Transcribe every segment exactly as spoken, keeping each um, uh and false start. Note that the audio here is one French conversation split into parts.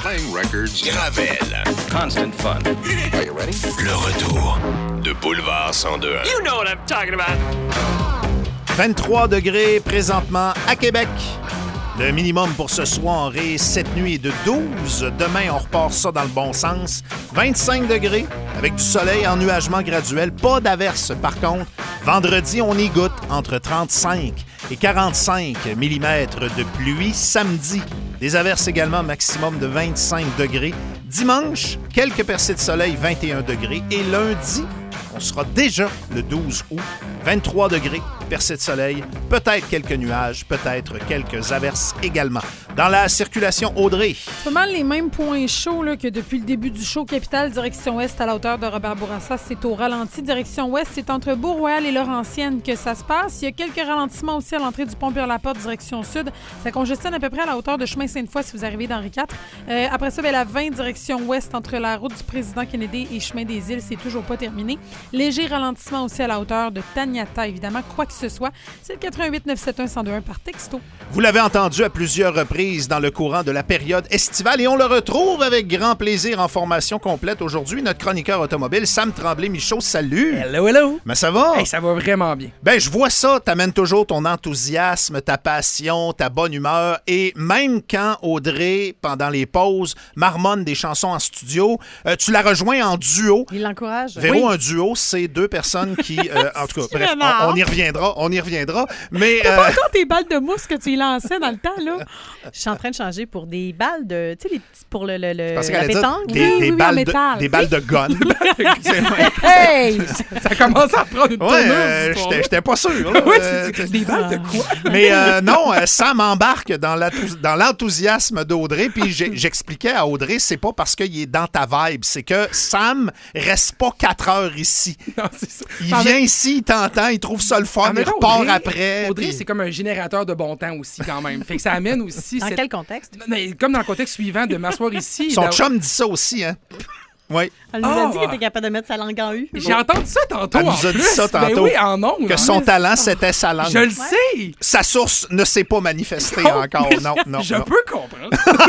Playing records. Gravel. Constant fun. Are you ready? Le retour de Boulevard cent deux. You know what I'm talking about. vingt-trois degrés présentement à Québec. Le minimum pour ce soir est cette nuit est de douze. Demain, on repart ça dans le bon sens. vingt-cinq degrés avec du soleil, ennuagement graduel. Pas d'averse par contre. Vendredi, on y goûte entre trente-cinq et quarante-cinq millimètres de pluie. Samedi, des averses également, maximum de vingt-cinq degrés. Dimanche, quelques percées de soleil, vingt et un degrés. Et lundi, on sera déjà le douze août, vingt-trois degrés, percées de soleil, peut-être quelques nuages, peut-être quelques averses également. Dans la circulation, Audrey. C'est pas mal les mêmes points chauds là, que depuis le début du show. Capitale, direction ouest à la hauteur de Robert Bourassa, c'est au ralenti. Direction ouest, c'est entre Beau-Royal et Laurentienne que ça se passe. Il y a quelques ralentissements aussi à l'entrée du pont Pierre-Laporte, direction sud. Ça congestionne à peu près à la hauteur de chemin Sainte-Foy si vous arrivez d'Henri quatre. Euh, après ça, bien, la vingt, direction ouest, entre la route du président Kennedy et chemin des Îles, c'est toujours pas terminé. Léger ralentissement aussi à la hauteur de Taniata, évidemment, quoi que ce soit. C'est le quatre un huit neuf sept un un zéro un par texto. Vous l'avez entendu à plusieurs reprises dans le courant de la période estivale et on le retrouve avec grand plaisir en formation complète aujourd'hui. Notre chroniqueur automobile, Sam Tremblay-Michaud, salut! Hello, hello! Mais ça va? Hey, ça va vraiment bien. Ben, je vois ça, t'amènes toujours ton enthousiasme, ta passion, ta bonne humeur et même quand Audrey, pendant les pauses, marmonne des chansons en studio, euh, tu la rejoins en duo. Il l'encourage. Véro, Oui. un duo, c'est deux personnes qui... euh, en tout cas, bref, on, on y reviendra, on y reviendra, mais... T'as euh, pas encore tes balles de mousse que tu y lançais dans le temps, là? Je suis en train de changer pour des balles de. Tu sais, les petits pour le, le, le je pensais la qu'elle allait dire pétanque. des, Oui, des oui, oui, en balles métal. de, des balles de gun. Hey! Ça commence à prendre une Ouais, tournure, euh, cette j'étais histoire-là. j'étais pas sûr. Là. Ouais, Euh, c'est des balles de quoi? Mais euh, non, euh, Sam embarque dans l'athous- dans l'enthousiasme d'Audrey, puis j'ai- j'expliquais à Audrey, c'est pas parce qu'il est dans ta vibe, c'est que Sam reste pas quatre heures ici. Non, c'est ça. Il En vient même- ici, il t'entend, il trouve ça le fun, en il même temps, repart Audrey- après. Audrey, puis- c'est comme un générateur de bon temps aussi, quand même. Fait que ça amène aussi. Dans cette- quel contexte? Mais comme dans le contexte suivant, de m'asseoir ici. Son dans- chum dit ça aussi, hein? Oui. Elle nous a Ah! dit qu'elle était capable de mettre sa langue en U. J'ai entendu ça tantôt. Elle nous en a dit plus. ça Ben tantôt. oui, en ondes. Que en son plus. talent, c'était sa langue. Je le sais. Sa source ne s'est pas manifestée encore. Non, non, Je non. peux comprendre.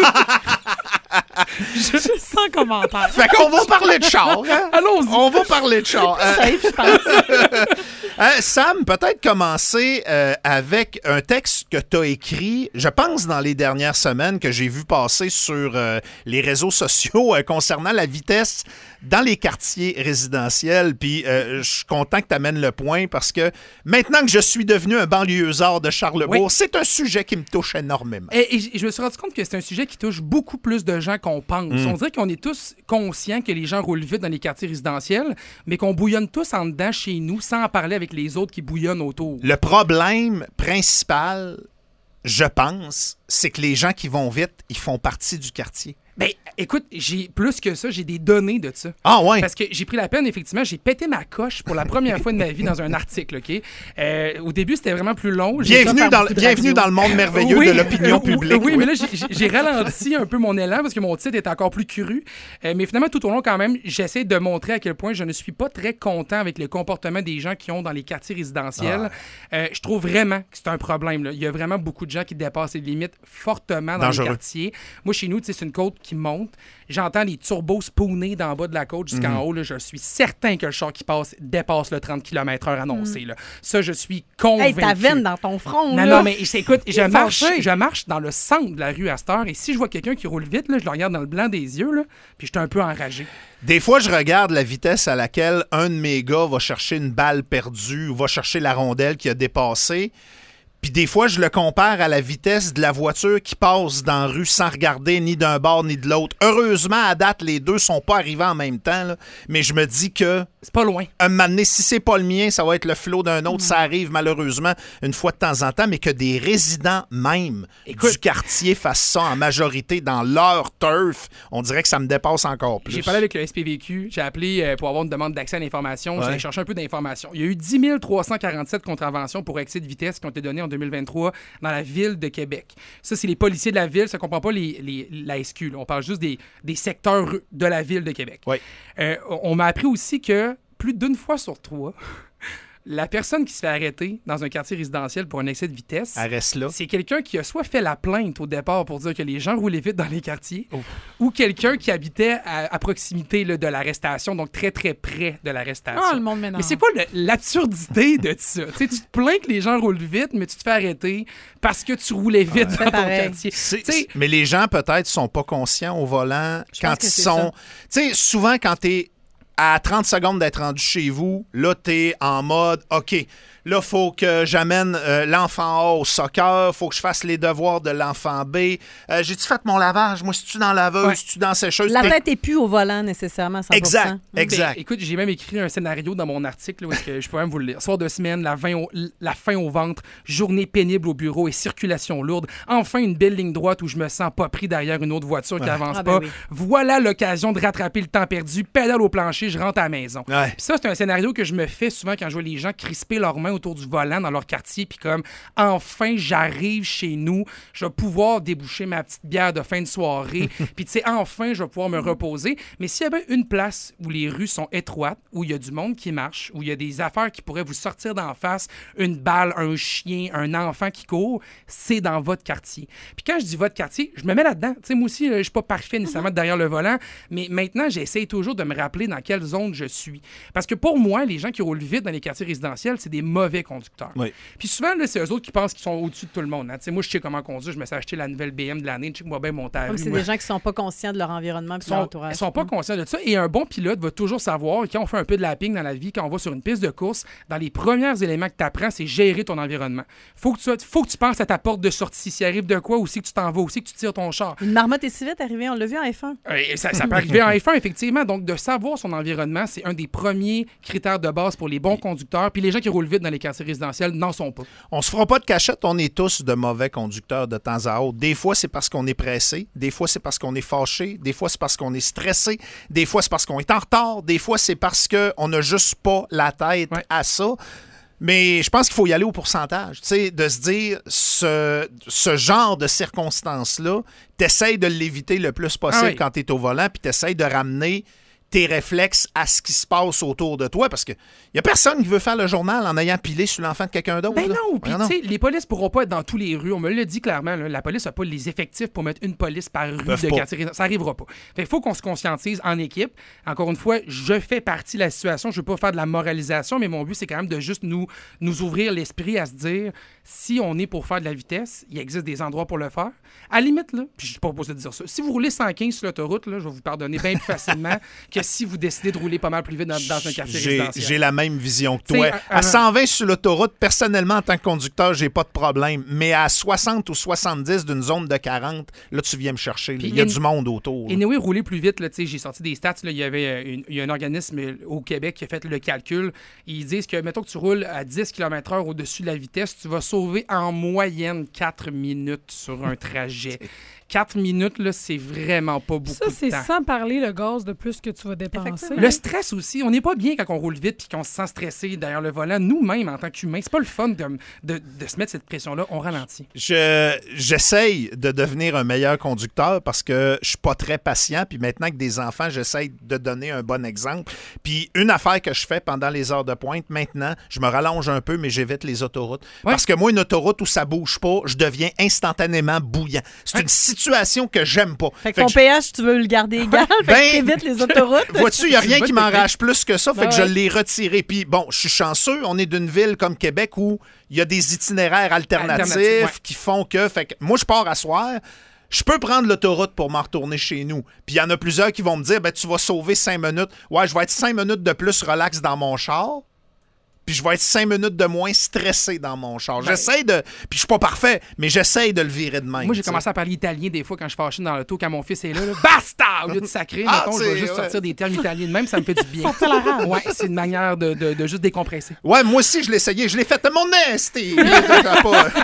Je sans commentaire. Fait qu'on va parler de char. Hein? Allons-y. On va parler de char. Euh, Safe, je pense. Euh, Sam, peut-être commencer euh, avec un texte que tu as écrit, je pense, dans les dernières semaines, que j'ai vu passer sur euh, les réseaux sociaux euh, concernant la vitesse dans les quartiers résidentiels. Puis euh, je suis content que tu amènes le point parce que maintenant que je suis devenu un banlieusard de Charlebourg, Oui. c'est un sujet qui me touche énormément. Et, et j- je me suis rendu compte que c'est un sujet qui touche beaucoup plus de gens qu'on pense. Mm. On dirait qu'on est tous conscients que les gens roulent vite dans les quartiers résidentiels, mais qu'on bouillonne tous en dedans chez nous sans en parler avec les autres qui bouillonnent autour. Le problème principal, je pense, c'est que les gens qui vont vite, ils font partie du quartier. Ben, écoute, j'ai plus que ça, j'ai des données de ça. Ah ouais? Parce que j'ai pris la peine, effectivement, j'ai pété ma coche pour la première fois de ma vie dans un article, OK? Euh, au début, c'était vraiment plus long. J'ai Bienvenue, fait dans, beaucoup de bienvenue radio. dans le monde merveilleux Oui, de l'opinion oui, publique. Oui, mais là, j'ai- j'ai j'ai ralenti un peu mon élan parce que mon titre est encore plus cru. Euh, mais finalement, tout au long, quand même, j'essaie de montrer à quel point je ne suis pas très content avec le comportement des gens qui ont dans les quartiers résidentiels. Euh, je trouve vraiment que c'est un problème, là. Il y a vraiment beaucoup de gens qui dépassent les limites fortement dans Dangereux. les quartiers. Moi, chez nous, tu sais, c'est une côte qui monte. J'entends les turbos spooner d'en bas de la côte jusqu'en haut. Là, je suis certain que le char qui passe dépasse le trente kilomètres heure annoncé. Là. Ça, je suis convaincu. Hey, ta veine dans ton front, Non, là. non, mais c'est- écoute, je est marche, fâché. je marche dans le centre de la rue à cette heure et si je vois quelqu'un qui roule vite, là, je le regarde dans le blanc des yeux, là, puis je suis un peu enragé. Des fois, je regarde la vitesse à laquelle un de mes gars va chercher une balle perdue ou va chercher la rondelle qui a dépassé. Puis des fois, je le compare à la vitesse de la voiture qui passe dans la rue sans regarder ni d'un bord ni de l'autre. Heureusement, à date, les deux sont pas arrivés en même temps. Là. Mais je me dis que, C'est pas loin. un moment donné, si c'est pas le mien, ça va être le flot d'un autre. Ça arrive malheureusement une fois de temps en temps, mais que des résidents même Écoute, du quartier fassent ça en majorité dans leur turf, on dirait que ça me dépasse encore plus. J'ai parlé avec le S P V Q, j'ai appelé euh, pour avoir une demande d'accès à l'information, Ouais. j'ai cherché un peu d'informations. Il y a eu dix mille trois cent quarante-sept contraventions pour excès de vitesse qui ont été données en deux mille vingt-trois dans la ville de Québec. Ça, c'est les policiers de la ville, ça ne comprend pas les, les- la S Q. Là. On parle juste des, des secteurs de la ville de Québec. Ouais. Euh, on m'a appris aussi que plus d'une fois sur trois, La personne qui se fait arrêter dans un quartier résidentiel pour un excès de vitesse, Elle reste là. c'est quelqu'un qui a soit fait la plainte au départ pour dire que les gens roulaient vite dans les quartiers, Oh. ou quelqu'un qui habitait à, à proximité là, de l'arrestation, donc très, très près de l'arrestation. Ah, le monde m'énerve. Mais c'est quoi le- l'absurdité de ça? Tu sais, tu te plains que les gens roulent vite, mais tu te fais arrêter parce que tu roulais vite dans ton pareil. quartier. C'est- Tu sais, mais les gens, peut-être, sont pas conscients au volant Je quand pense que ils c'est sont... Tu sais, souvent, quand t'es à trente secondes d'être rendu chez vous, là, t'es en mode, OK, là, faut que j'amène euh, l'enfant A au soccer, faut que je fasse les devoirs de l'enfant B. Euh, J'ai-tu fait mon lavage? Moi, si tu dans la laveuse, Ouais. si tu dans la sécheuse? La T'es- tête est plus au volant nécessairement, cent pour cent. Exact, exact. Ben, écoute, j'ai même écrit un scénario dans mon article, là, où est-ce que je peux même vous le lire. Soir de semaine, la, faim au, la faim au ventre, journée pénible au bureau et circulation lourde. Enfin, une belle ligne droite où je me sens pas pris derrière une autre voiture qui avance Ah, ben pas. oui. Voilà l'occasion de rattraper le temps perdu. Pédale au plancher, je rentre à la maison. Ouais. Puis ça, c'est un scénario que je me fais souvent quand je vois les gens crisper leurs mains autour du volant dans leur quartier, puis comme, enfin, j'arrive chez nous, je vais pouvoir déboucher ma petite bière de fin de soirée, puis tu sais, enfin, je vais pouvoir me reposer. Mais s'il y avait une place où les rues sont étroites, où il y a du monde qui marche, où il y a des affaires qui pourraient vous sortir d'en face, une balle, un chien, un enfant qui court, c'est dans votre quartier. Puis quand je dis votre quartier, je me mets là-dedans. Tu sais, moi aussi, euh, je suis pas parfait nécessairement derrière le volant, mais maintenant, j'essaie toujours de me rappeler dans quelle zone je suis. Parce que pour moi, les gens qui roulent vite dans les quartiers résidentiels, c'est des mauvais conducteurs. Oui. Puis souvent, là, c'est eux autres qui pensent qu'ils sont au-dessus de tout le monde. Hein. Tu sais, moi, je sais comment conduire. Je me suis acheté la nouvelle B M de l'année. Je sais que moi, bien monter à la Comme rue, c'est moi. des gens qui sont pas conscients de leur environnement et de Ils leur sont, entourage. ils sont pas conscients de ça. Et un bon pilote va toujours savoir, quand on fait un peu de lapping dans la vie, quand on va sur une piste de course, dans les premiers éléments que tu apprends, c'est gérer ton environnement. Faut que, tu, faut que tu penses à ta porte de sortie. S'il arrive de quoi, aussi que tu t'en vas, aussi que tu tires ton char. Une marmotte est si vite arrivée, on l'a vu en F un. Et ça, ça peut arriver en F un, effectivement. Donc, de savoir son environnement, c'est un des premiers critères de base pour les bons conducteurs. Puis les gens qui roulent vite dans les quartiers résidentiels n'en sont pas. On se fera pas de cachette, on est tous de mauvais conducteurs de temps à autre. Des fois, c'est parce qu'on est pressé, des fois, c'est parce qu'on est fâché, des fois, c'est parce qu'on est stressé, des fois, c'est parce qu'on est en retard, des fois, c'est parce qu'on n'a juste pas la tête Ouais. à ça. Mais je pense qu'il faut y aller au pourcentage, tu sais, de se dire, ce, ce genre de circonstances-là, t'essayes de l'éviter le plus possible Ah oui. quand t'es au volant, puis t'essayes de ramener tes réflexes à ce qui se passe autour de toi, parce que y a personne qui veut faire le journal en ayant pilé sur l'enfant de quelqu'un d'autre. Ben là. non, puis Voyons tu donc. sais, les polices pourront pas être dans tous les rues. On me l'a dit clairement, là, la police n'a pas les effectifs pour mettre une police par rue Peuvent de pas. quartier. Ça arrivera pas. Il faut qu'on se conscientise en équipe. Encore une fois, je fais partie de la situation. Je veux pas faire de la moralisation, mais mon but, c'est quand même de juste nous, nous ouvrir l'esprit à se dire, si on est pour faire de la vitesse, il existe des endroits pour le faire. À la limite, là, puis je suis pas opposé de dire ça, si vous roulez cent quinze sur l'autoroute, là, je vais vous pardonner bien plus facilement que si vous décidez de rouler pas mal plus vite dans, dans un quartier J'ai- résidentiel. J'ai la même vision que T'sais, toi. un- un- À cent vingt sur l'autoroute, personnellement, en tant que conducteur, j'ai pas de problème. Mais à soixante ou soixante-dix d'une zone de quarante, là, tu viens me chercher. là. Puis Il y a in- du monde autour. Et là. anyway, rouler plus vite, là, tu sais, j'ai sorti des stats. Là, il y avait euh, une- il y a un organisme euh, au Québec qui a fait le calcul. Ils disent que, mettons que tu roules à dix kilomètres heure au-dessus de la vitesse, tu vas sauver en moyenne quatre minutes sur un trajet. quatre minutes, là, c'est vraiment pas beaucoup Ça, c'est de temps. sans parler le gaz de plus que tu vas dépenser. Effectivement. Le stress aussi, on n'est pas bien quand on roule vite puis qu'on se sent stressé derrière le volant. Nous-mêmes, en tant qu'humains, c'est pas le fun de, de- de se mettre cette pression-là. On ralentit. Je- J'essaye de devenir un meilleur conducteur parce que je suis pas très patient. Puis maintenant que des enfants, j'essaye de donner un bon exemple. Puis une affaire que je fais pendant les heures de pointe, maintenant, je me rallonge un peu, mais j'évite les autoroutes. Ouais. Parce que moi, une autoroute où ça bouge pas, je deviens instantanément bouillant. C'est Ouais. une situation que j'aime pas. Fait que Fait ton que je- P H, tu veux le garder égal. Fait Ben, que t'évites les autoroutes. Vois-tu, il n'y a rien bonne qui m'enrage technique. plus que ça, fait Ben que je ouais. l'ai retiré. Puis bon, je suis chanceux, on est d'une ville comme Québec où il y a des itinéraires alternatifs Alternatifs, ouais. qui font que, fait que moi, je pars à soir, je peux prendre l'autoroute pour m'en retourner chez nous. Puis il y en a plusieurs qui vont me dire, ben tu vas sauver cinq minutes. Ouais, je vais être cinq minutes de plus relax dans mon char. Puis je vais être cinq minutes de moins stressé dans mon char. Ben- J'essaie de... Puis je suis pas parfait, mais j'essaie de le virer de même. Moi, j'ai t'sais. commencé à parler italien des fois quand je fâchais dans l'auto, quand mon fils est là. là Basta! Au lieu de sacrer, Ah, mettons, je vais c'est- juste ouais. sortir des termes italiens de même, ça me fait du bien. Sortir la rage. Ouais, c'est une manière de, de, de juste décompresser. Ouais, moi aussi, je l'ai essayé. Je l'ai fait de mon nez, Steve. T'as pas-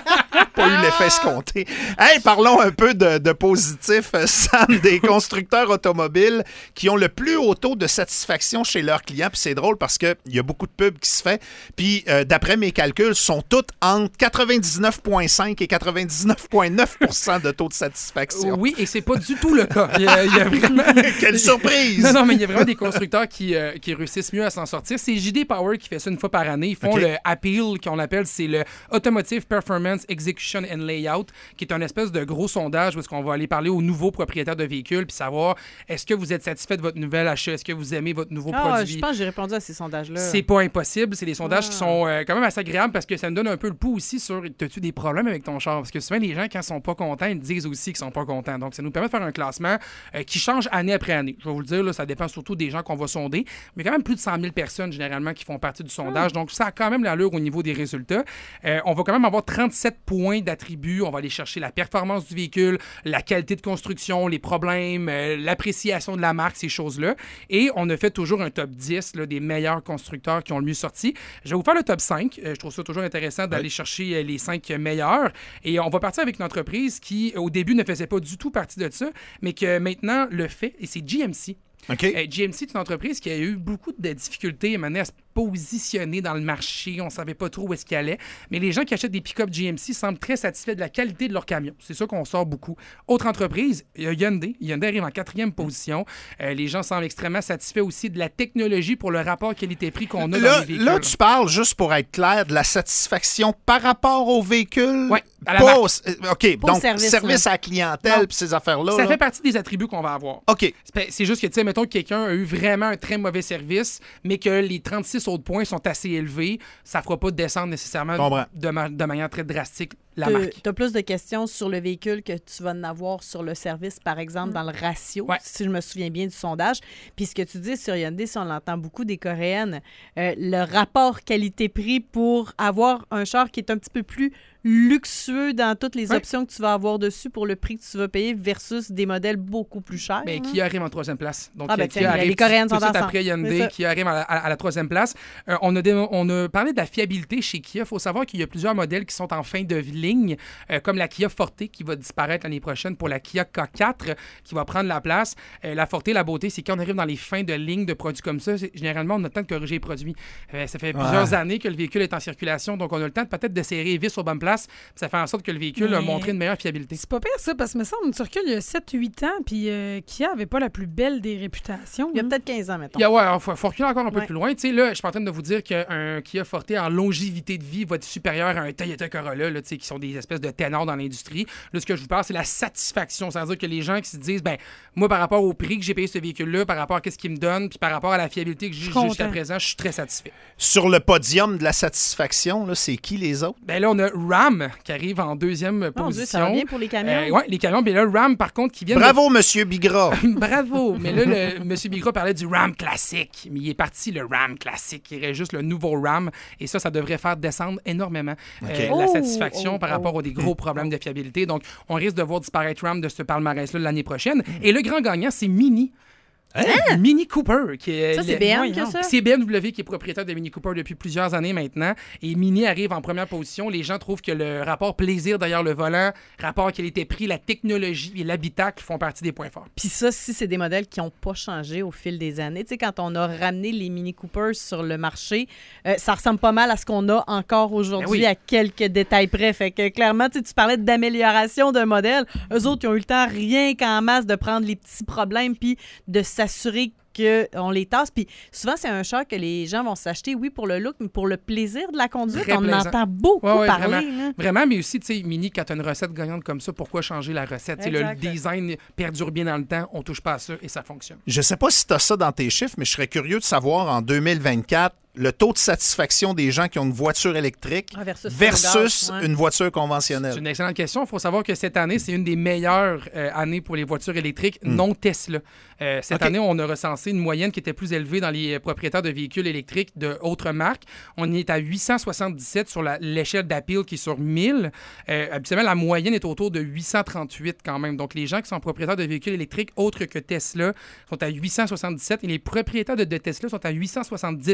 pas eu l'effet escompté. Hey, parlons un peu de, de positif, Sam, des constructeurs automobiles qui ont le plus haut taux de satisfaction chez leurs clients. Puis c'est drôle parce qu'il y a beaucoup de pubs qui se fait. Puis euh, d'après mes calculs, sont toutes entre quatre-vingt-dix-neuf virgule cinq et quatre-vingt-dix-neuf virgule neuf pour cent de taux de satisfaction. Oui, et c'est pas du tout le cas. Il y a, il y a vraiment... Quelle surprise! Non, non, mais il y a vraiment des constructeurs qui, euh, qui réussissent mieux à s'en sortir. C'est J D Power qui fait ça une fois par année. Ils font okay. le A P E L, qu'on appelle, c'est le Automotive Performance Execution and Layout, qui est un espèce de gros sondage où on va aller parler aux nouveaux propriétaires de véhicules puis savoir est-ce que vous êtes satisfait de votre nouvel achat, est-ce que vous aimez votre nouveau ah, produit. Je pense que j'ai répondu à ces sondages-là. C'est pas impossible. C'est des sondages ah. qui sont euh, quand même assez agréables parce que ça me donne un peu le pouls aussi sur as-tu des problèmes avec ton char? Parce que souvent, les gens, quand ils sont pas contents, ils disent aussi qu'ils sont pas contents. Donc, ça nous permet de faire un classement euh, qui change année après année. Je vais vous le dire, là, ça dépend surtout des gens qu'on va sonder. Mais quand même plus de cent mille personnes, généralement, qui font partie du sondage. Donc, ça a quand même l'allure au niveau des résultats. Euh, on va quand même avoir trente-sept points d'attributs. On va aller chercher la performance du véhicule, la qualité de construction, les problèmes, euh, l'appréciation de la marque, ces choses-là. Et on a fait toujours un top dix là, des meilleurs constructeurs qui ont le mieux sorti. Je vais vous faire le top cinq. Euh, je trouve ça toujours intéressant d'aller ouais. chercher euh, les cinq meilleurs. Et on va partir avec une entreprise qui, au début, ne faisait pas du tout partie de ça, mais que maintenant le fait, et c'est G M C. Okay. Euh, G M C est une entreprise qui a eu beaucoup de difficultés à se positionner dans le marché. On ne savait pas trop où est-ce qu'il allait. Mais les gens qui achètent des pick-up G M C semblent très satisfaits de la qualité de leur camion. C'est ça qu'on sort beaucoup. Autre entreprise, il y a Hyundai. Hyundai arrive en quatrième position. Euh, les gens semblent extrêmement satisfaits aussi de la technologie pour le rapport qualité-prix qu'on a là, dans les véhicules. Là, tu parles, juste pour être clair, de la satisfaction par rapport au véhicule. Oui, à la pas marque. Au, OK, pas donc service, service à la clientèle puis ces affaires-là. Ça là. fait partie des attributs qu'on va avoir. OK. C'est, c'est juste que, tu sais, mettons que quelqu'un a eu vraiment un très mauvais service, mais que les trente-six autres points sont assez élevés, ça ne fera pas descendre nécessairement de, ma- de manière très drastique la T'as, marque. Tu as plus de questions sur le véhicule que tu vas en avoir sur le service, par exemple, mm. dans le ratio, ouais. si je me souviens bien du sondage. Puis ce que tu dis sur Hyundai, si on l'entend beaucoup des Coréennes, euh, le rapport qualité-prix pour avoir un char qui est un petit peu plus luxueux dans toutes les ouais. options que tu vas avoir dessus pour le prix que tu vas payer versus des modèles beaucoup plus chers. Mais qui arrive en troisième place. Donc, ah, ben, qui tiens, arrive les Coréennes tout, sont tout de suite ensemble. après Hyundai, qui arrive à la, à, à la troisième place. Euh, on, a des, on a parlé de la fiabilité chez Kia. Il faut savoir qu'il y a plusieurs modèles qui sont en fin de ligne, euh, comme la Kia Forte qui va disparaître l'année prochaine pour la Kia K quatre qui va prendre la place. Euh, la Forte, la beauté, c'est quand on arrive dans les fins de ligne de produits comme ça, généralement, on a le temps de corriger les produits. Euh, ça fait ouais. plusieurs années que le véhicule est en circulation, donc on a le temps de, peut-être de serrer les vis aux bonnes places. Ça fait en sorte que le véhicule mais... a montré une meilleure fiabilité. C'est pas pire ça, parce que me semble tu recules il y a sept huit ans, puis euh, Kia n'avait pas la plus belle des réputations. Il y a hein? peut-être quinze ans, mettons. Il y a, ouais, faut, faut reculer encore un peu ouais. plus loin. Tu sais, là, je suis en train de vous dire qu'un Kia Forte en longévité de vie va être supérieur à un Toyota Corolla, là, qui sont des espèces de ténors dans l'industrie. Là, ce que je vous parle, c'est la satisfaction. C'est-à-dire que les gens qui se disent, ben moi, par rapport au prix que j'ai payé ce véhicule-là, par rapport à ce qu'il me donne, puis par rapport à la fiabilité que j'ai jusqu'à présent, je suis très satisfait. Sur le podium de la satisfaction, là, c'est qui les autres? Ben là, on a RAM qui arrive en deuxième oh, position. Dieu, ça va bien pour les camions. Euh, oui, les camions. Mais là, RAM, par contre, qui vient Bravo, de... Monsieur Bigra! Bravo! Mais là, le, M. Bigra parlait du RAM classique. Mais il est parti, le RAM classique. Il reste juste le nouveau RAM. Et ça, ça devrait faire descendre énormément okay. euh, la oh, satisfaction oh, par rapport oh. aux des gros problèmes de fiabilité. Donc, on risque de voir disparaître RAM de ce palmarès-là l'année prochaine. Et le grand gagnant, c'est Mini. Hein? Mini Cooper. Qui est ça, c'est le... B M que ça? C'est B M W qui est propriétaire de Mini Cooper depuis plusieurs années maintenant. Et Mini arrive en première position. Les gens trouvent que le rapport plaisir derrière le volant, rapport qualité-prix, la technologie et l'habitacle font partie des points forts. Puis ça, si c'est des modèles qui n'ont pas changé au fil des années. Tu sais, quand on a ramené les Mini Cooper sur le marché, euh, ça ressemble pas mal à ce qu'on a encore aujourd'hui, ben oui. à quelques détails près. Fait que clairement, tu parlais d'amélioration d'un modèle. Eux autres, ils ont eu le temps rien qu'en masse de prendre les petits problèmes puis de s'assurer qu'on les tasse. Puis souvent, c'est un char que les gens vont s'acheter, oui, pour le look, mais pour le plaisir de la conduite. Très on plaisant. en entend beaucoup ouais, ouais, parler. Vraiment, hein. vraiment, mais aussi, tu sais, Mini, quand tu as une recette gagnante comme ça, pourquoi changer la recette? Le design perdure bien dans le temps, on touche pas à ça et ça fonctionne. Je sais pas si tu as ça dans tes chiffres, mais je serais curieux de savoir en deux mille vingt-quatre le taux de satisfaction des gens qui ont une voiture électrique ah, versus, versus ouais. une voiture conventionnelle. C'est une excellente question. Il faut savoir que cette année, c'est une des meilleures euh, années pour les voitures électriques mm. non Tesla. Euh, cette okay. année, on a recensé une moyenne qui était plus élevée dans les propriétaires de véhicules électriques d'autres marques. On est à huit cent soixante-dix-sept sur la, l'échelle d'A P E L qui est sur mille. Euh, habituellement, la moyenne est autour de huit cent trente-huit quand même. Donc, les gens qui sont propriétaires de véhicules électriques autres que Tesla sont à huit cent soixante-dix-sept et les propriétaires de, de Tesla sont à huit cent soixante-dix quand même.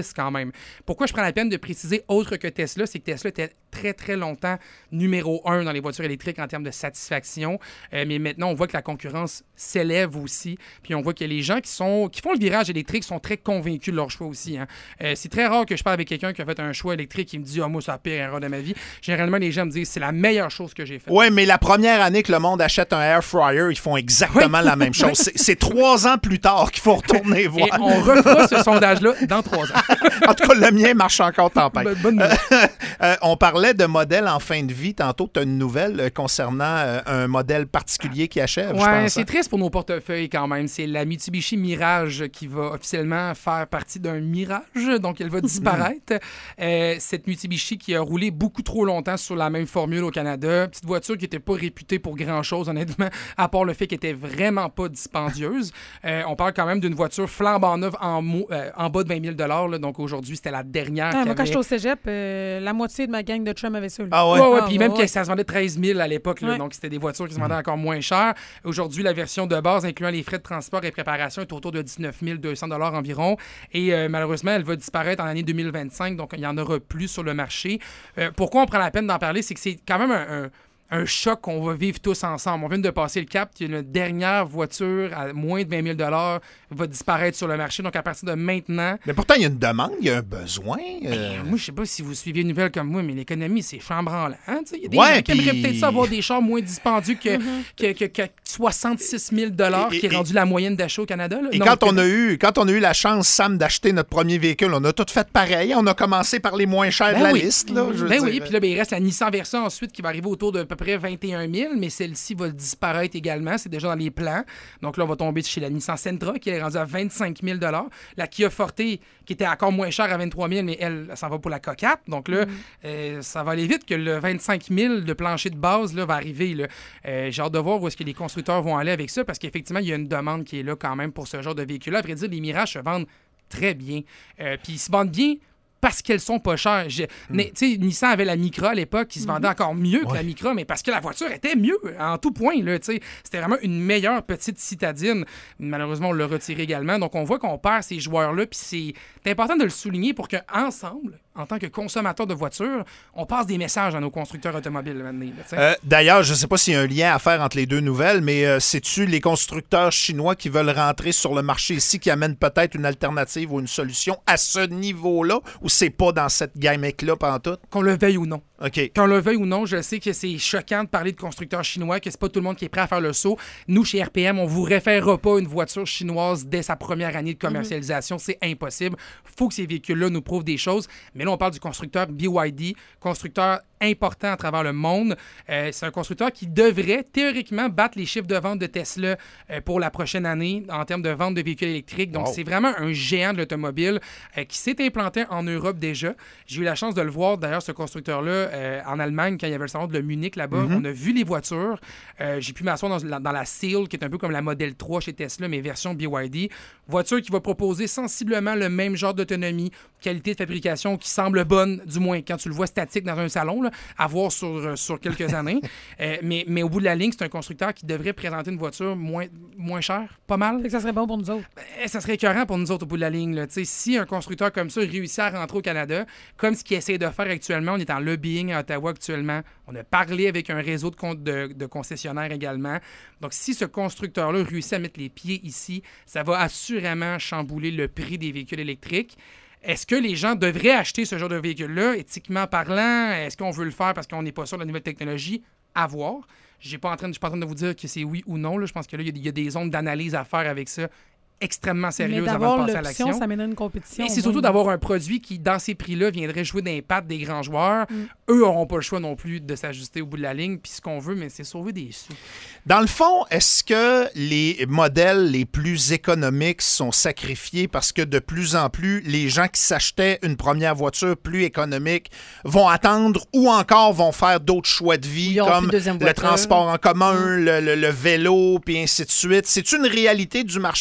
même. Pourquoi je prends la peine de préciser autre que Tesla, c'est que Tesla était très, très longtemps numéro un dans les voitures électriques en termes de satisfaction. Euh, mais maintenant, on voit que la concurrence s'élève aussi. Puis on voit que les gens qui sont qui font le virage électrique sont très convaincus de leur choix aussi. Hein. Euh, c'est très rare que je parle avec quelqu'un qui a fait un choix électrique et me dit « Ah, oh, moi, c'est la pire erreur de ma vie. » Généralement, les gens me disent « C'est la meilleure chose que j'ai faite. » Oui, mais la première année que le monde achète un air fryer, ils font exactement oui. la même chose. C'est, c'est trois ans plus tard qu'il faut retourner voir. Et on refera ce sondage-là dans trois ans. En tout cas, le mien marche encore tempête. Bonne, bonne nouvelle. euh, on parlait de modèles en fin de vie. Tantôt, tu as une nouvelle euh, concernant euh, un modèle particulier qui achève, ouais, je pense. C'est hein? triste pour nos portefeuilles quand même. C'est la Mitsubishi Mirage qui va officiellement faire partie d'un mirage, donc elle va disparaître. euh, cette Mitsubishi qui a roulé beaucoup trop longtemps sur la même formule au Canada. Petite voiture qui n'était pas réputée pour grand-chose, honnêtement, à part le fait qu'elle était vraiment pas dispendieuse. Euh, on parle quand même d'une voiture flambant neuve en, mo- euh, en bas de vingt mille dollars. Là, donc aujourd'hui, c'était la dernière. Ah, moi, avait... quand j'étais au cégep, euh, la moitié de ma gang de chum avait ça. Là. Ah ouais? Ouais, ouais, ah, puis ouais, même ouais. que ça se vendait treize mille à l'époque. Là, ouais. Donc c'était des voitures qui se vendaient encore moins cher. Aujourd'hui, la version de base, incluant les frais de transport et préparation, est autour de dix-neuf mille deux cents dollars environ. Et euh, malheureusement, elle va disparaître en l'année deux mille vingt-cinq. Donc il n'y en aura plus sur le marché. Euh, pourquoi on prend la peine d'en parler? C'est que c'est quand même un... un un choc qu'on va vivre tous ensemble. On vient de passer le cap, qu'il y a une dernière voiture à moins de vingt mille dollars va disparaître sur le marché. Donc, à partir de maintenant... Mais pourtant, il y a une demande, il y a un besoin. Euh... Ben, moi, je sais pas si vous suivez une nouvelle comme moi, mais l'économie, c'est chambranlant. Hein? Il y a des ouais, gens qui pis... aimeraient peut-être ça avoir des chars moins dispendieux que, mm-hmm. que, que, que soixante-six mille dollars qui est rendu et, la moyenne d'achat au Canada. Là. Et non, quand, que... on a eu, quand on a eu la chance, Sam, d'acheter notre premier véhicule, on a tout fait pareil. On a commencé par les moins chers ben de la oui. liste. Là, je veux ben dire. oui, puis là, ben, il reste la Nissan Versa ensuite qui va arriver autour de à peu près vingt et un mille. Mais celle-ci va disparaître également. C'est déjà dans les plans. Donc là, on va tomber chez la Nissan Sentra, qui est rendue à vingt-cinq mille dollars. La Kia Forte, qui était encore moins chère à vingt-trois mille, mais elle, ça va pour la coquette. Donc là, mm. euh, ça va aller vite que le vingt-cinq mille de plancher de base là, va arriver. Là. Euh, j'ai hâte de voir où est-ce que les constructeurs vont aller avec ça, parce qu'effectivement, il y a une demande qui est là quand même pour ce genre de véhicule-là. À vrai dire, les Mirages se vendent très bien. Euh, Puis ils se vendent bien parce qu'elles sont pas chères. Je... Mm. Tu sais, Nissan avait la Micra à l'époque qui se vendait mm-hmm. encore mieux que ouais. la Micra, mais parce que la voiture était mieux en tout point. Là, c'était vraiment une meilleure petite citadine. Malheureusement, on l'a retiré également. Donc, on voit qu'on perd ces joueurs-là. Puis c'est... c'est important de le souligner pour qu'ensemble, en tant que consommateur de voitures, on passe des messages à nos constructeurs automobiles. Maintenant, euh, d'ailleurs, je ne sais pas s'il y a un lien à faire entre les deux nouvelles, mais euh, c'est-tu les constructeurs chinois qui veulent rentrer sur le marché ici qui amènent peut-être une alternative ou une solution à ce niveau-là, ou c'est pas dans cette gimmick-là pantoute? Qu'on le veuille ou non. OK. Qu'on le veuille ou non, je sais que c'est choquant de parler de constructeurs chinois, que c'est pas tout le monde qui est prêt à faire le saut. Nous, chez R P M, on vous référera pas une voiture chinoise dès sa première année de commercialisation. Mm-hmm. C'est impossible. Faut que ces véhicules-là nous prouvent des choses. Mais là, on parle du constructeur B Y D, constructeur important à travers le monde. Euh, c'est un constructeur qui devrait théoriquement battre les chiffres de vente de Tesla euh, pour la prochaine année en termes de vente de véhicules électriques. Donc, wow. c'est vraiment un géant de l'automobile euh, qui s'est implanté en Europe déjà. J'ai eu la chance de le voir, d'ailleurs, ce constructeur-là, euh, en Allemagne, quand il y avait le salon de Munich là-bas. Mm-hmm. On a vu les voitures. Euh, j'ai pu m'asseoir dans, dans la Seal, qui est un peu comme la Model trois chez Tesla, mais version B Y D. Voiture qui va proposer sensiblement le même genre d'autonomie, qualité de fabrication qui semble bonne, du moins quand tu le vois statique dans un salon, là, à voir sur, sur quelques années. Euh, mais, mais au bout de la ligne, c'est un constructeur qui devrait présenter une voiture moins, moins chère, pas mal. Fait que ça serait bon pour nous autres. Ben, ça serait écœurant pour nous autres au bout de la ligne. Là. Si un constructeur comme ça réussit à rentrer au Canada, comme ce qu'il essaie de faire actuellement, on est en lobbying à Ottawa actuellement, on a parlé avec un réseau de, con- de, de concessionnaires également. Donc, si ce constructeur-là réussit à mettre les pieds ici, ça va assurément chambouler le prix des véhicules électriques. Est-ce que les gens devraient acheter ce genre de véhicule-là, éthiquement parlant? Est-ce qu'on veut le faire parce qu'on n'est pas sûr de la nouvelle technologie? À voir. Je ne suis pas en train de vous dire que c'est oui ou non. Là. Je pense que là, il y, y a des zones d'analyse à faire avec ça extrêmement sérieuses avant de passer à l'action. Ça mène à une compétition. Et c'est surtout d'avoir un produit qui, dans ces prix-là, viendrait jouer d'impact des grands joueurs. Mm. Eux n'auront pas le choix non plus de s'ajuster au bout de la ligne. Puis ce qu'on veut, mais c'est sauver des sous. Dans le fond, est-ce que les modèles les plus économiques sont sacrifiés parce que de plus en plus, les gens qui s'achetaient une première voiture plus économique vont attendre ou encore vont faire d'autres choix de vie, comme le transport en commun, mm. le, le, le vélo, puis ainsi de suite? C'est une réalité du marché qui peut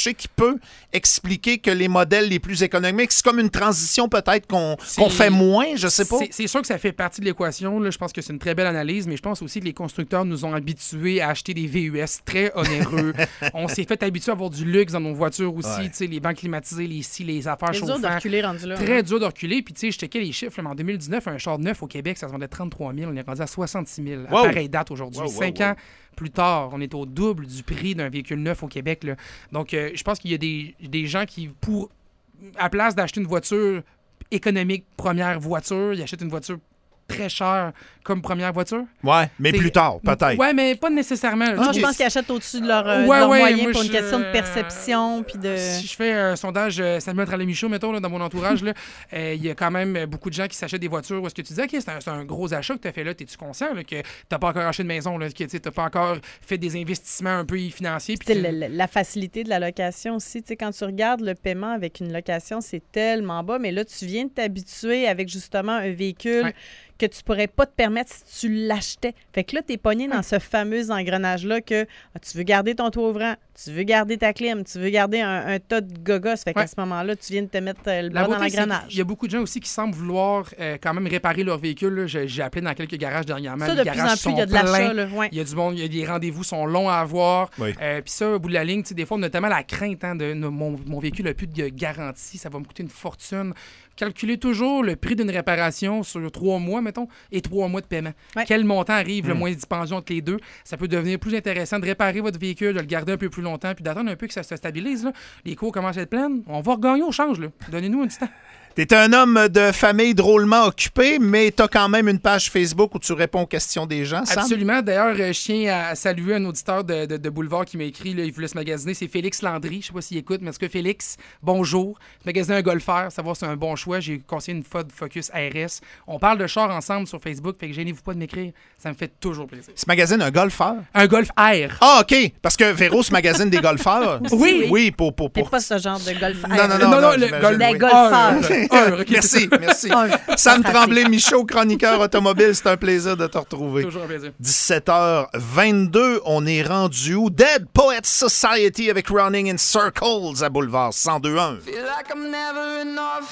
peu expliquer que les modèles les plus économiques, c'est comme une transition peut-être qu'on, qu'on fait moins, je sais pas. C'est, c'est sûr que ça fait partie de l'équation. Là. Je pense que c'est une très belle analyse, mais je pense aussi que les constructeurs nous ont habitués à acheter des V U S très onéreux. On s'est fait habituer à avoir du luxe dans nos voitures aussi, ouais. Les bancs climatisés, les scies, les affaires chauffantes. C'est dur de reculer rendu là. Très hein. dur de reculer. Puis tu sais, je checkais les chiffres. Là, en deux mille dix-neuf, un char neuf au Québec, ça se vendait trente-trois mille. On est rendu à soixante-six mille. Wow. À pareille date aujourd'hui. Wow, wow, Cinq wow. ans plus tard, on est au double du prix d'un véhicule neuf au Québec. Là. Donc, euh, je pense qu'il y a des, des gens qui, pour à place d'acheter une voiture économique, première voiture, ils achètent une voiture très chère comme première voiture. Ouais, mais c'est... plus tard, peut-être. Ouais, mais pas nécessairement. Moi, je pense qu'ils achètent au-dessus de leur, euh, ouais, de leur ouais, moyen pour je... une question de perception. Puis de... Si je fais un sondage euh, Samuel Trallet-Michaud, mettons, là, dans mon entourage, il euh, y a quand même beaucoup de gens qui s'achètent des voitures où est-ce que tu dis, OK, c'est un, c'est un gros achat que tu as fait là, es-tu conscient là, que tu n'as pas encore acheté de maison, là, que tu n'as pas encore fait des investissements un peu financiers. Puis tu... la, la facilité de la location aussi. Quand tu regardes le paiement avec une location, c'est tellement bas, mais là, tu viens de t'habituer avec justement un véhicule. Ouais. Que tu pourrais pas te permettre si tu l'achetais. Fait que là, t'es pogné dans ce fameux engrenage-là que ah, tu veux garder ton toit ouvrant, tu veux garder ta clim, tu veux garder un, un tas de gogos. Fait qu'à ouais. ce moment-là, tu viens de te mettre le bras dans l'engrenage. Il y a beaucoup de gens aussi qui semblent vouloir euh, quand même réparer leur véhicule. Là. J'ai, j'ai appelé dans quelques garages dernièrement. Ça, les de plus garages en plus, il y a de l'achat. Là. Ouais. Il y a du monde, il y a des rendez-vous sont longs à avoir. Oui. Euh, Puis ça, au bout de la ligne, des fois, on a tellement la crainte hein, de mon, mon véhicule n'a plus de garantie, ça va me coûter une fortune. Calculez toujours le prix d'une réparation sur trois mois, mettons, et trois mois de paiement. Ouais. Quel montant arrive mmh. le moins dispendieux entre les deux? Ça peut devenir plus intéressant de réparer votre véhicule, de le garder un peu plus longtemps, puis d'attendre un peu que ça se stabilise. Là. Les cours commencent à être pleines. On va regagner au change. Là. Donnez-nous un petit temps. T'es un homme de famille drôlement occupé, mais t'as quand même une page Facebook où tu réponds aux questions des gens, Sam? Absolument. D'ailleurs, je tiens à saluer un auditeur de, de, de Boulevard qui m'a écrit, là, il voulait se magasiner, c'est Félix Landry. Je sais pas s'il écoute, mais est-ce que Félix, bonjour. Je magasine un Golfer, savoir si c'est un bon choix. J'ai conseillé une Ford Focus R S. On parle de char ensemble sur Facebook, fait que gênez-vous pas de m'écrire. Ça me fait toujours plaisir. Ce magazine un Golfer? Un Golf R. Ah, OK. Parce que Véro se magazine des Golfeurs. Oui. Oui, pour... pour, pour... C'est pas ce genre de Golf R. Non, non, non. Non, non, non le Golf... Des Golfeurs. Okay, merci. Merci. Sam Tremblay-Michaud, chroniqueur automobile, c'est un plaisir de te retrouver. Toujours un plaisir. dix-sept heures vingt-deux, on est rendu où? Dead Poets Society avec Running in Circles à Boulevard cent deux point un.